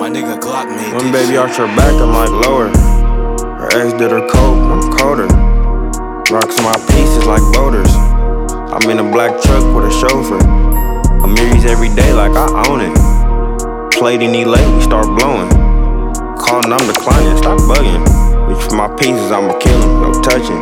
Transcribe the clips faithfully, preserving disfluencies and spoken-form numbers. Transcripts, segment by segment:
My nigga Glock made One this baby shit. out your back, I'm like lower. Her ex did her coke, I'm colder. Rocks on my pieces like boulders. I'm in a black truck with a chauffeur. Amiris every day like I own it. Played in E late, we start blowing. Calling, I'm declining, stop bugging. Reach for my pieces, I'ma kill him, no touching.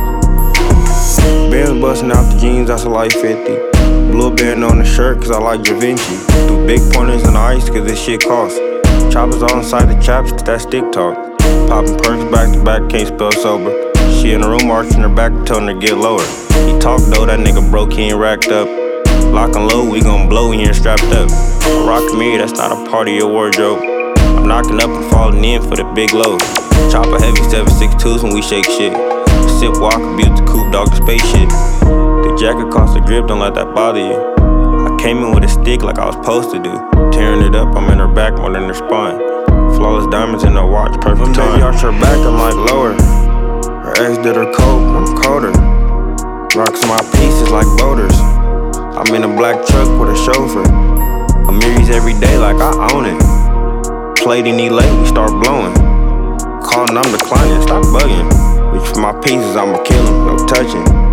Benz busting out the jeans, that's a light fifty. Blue band on the shirt, cause I like Da Vinci. Do big pointers in the ice, cause this shit costs. Choppers all inside the chaps, cause that stick talk. Popping perks back to back, can't spell sober. She in the room arching her back, telling her get lower. He talk though, that nigga broke, he ain't racked up. Lock and load, we gon' blow, he ain't strapped up. A rock me, that's not a part of your wardrobe. I'm knocking up and falling in for the big load. Chopper heavy seven six twos when we shake shit. Sip walk, abuse the coupe, dog the spaceship. The jacket cost a grip, don't let that bother you. I came in with a stick like I was supposed to do. Tearing it up, I'm in her back more than her spine. Flawless diamonds in her watch, perfect time. Baby arch her back, I'm like lower. Her ex did her coke, I'm colder. Rocks on my pieces like boulders. I'm in a black truck with a chauffeur. Amiris every day like I own it. Played in E late, we start blowing. Calling, I'm declining, stop bugging. Reach for my pieces, I'ma kill him, no touching.